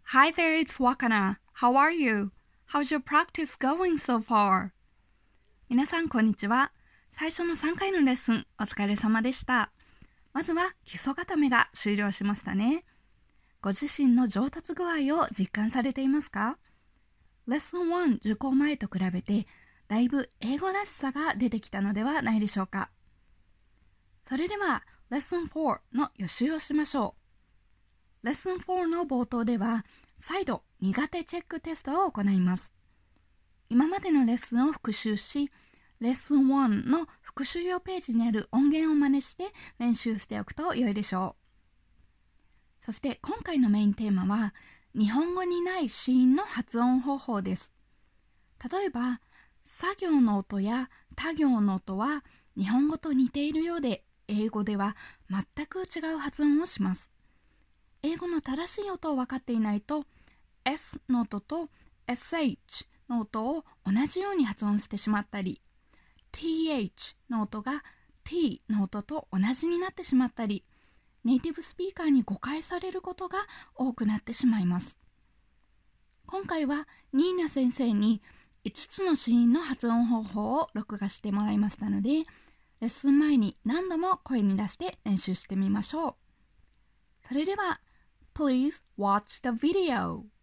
Hi there, it's Wakana. How are you? How's your practice going so far? 皆さんこんにちは。最初の3回のレッスンお疲れ様でした。まずは基礎固めが終了しましたね。ご自身の上達具合を実感されていますか？レッスン1受講前と比べてだいぶ英語らしさが出てきたのではないでしょうか。それではレッスン4の予習をしましょう。レッスン4の冒頭では再度苦手チェックテストを行います。今までのレッスンを復習し、レッスン1の復習用ページにある音源を真似して練習しておくと良いでしょう。そして今回のメインテーマは日本語にない子音の発音方法です。例えば、作業の音や他行の音は日本語と似ているようで、英語では全く違う発音をします。英語の正しい音を分かっていないと、S の音と SH の音を同じように発音してしまったり、TH の音が T の音と同じになってしまったり、ネイティブスピーカーに誤解されることが多くなってしまいます。今回はニーナ先生に5つの子音の発音方法を録画してもらいましたので、レッスン前に何度も声に出して練習してみましょう。それでは、Please watch the video.